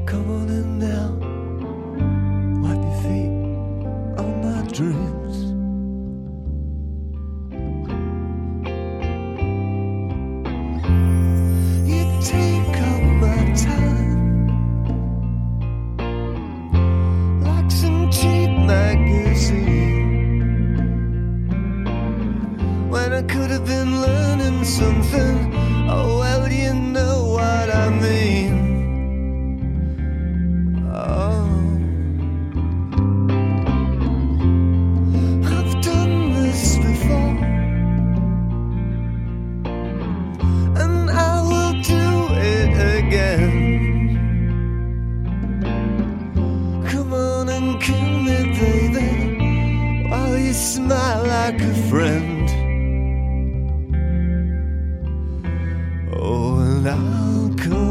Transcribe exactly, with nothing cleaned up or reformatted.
Come on in now, wipe your feet on my dreams. You take up my time like some cheap magazine, when I could have been learning something. Oh, well, you know what I mean. Oh, I've done this before, and I will do it again. Come on and kill me, baby, while you smile like a friend. Oh, and I'll come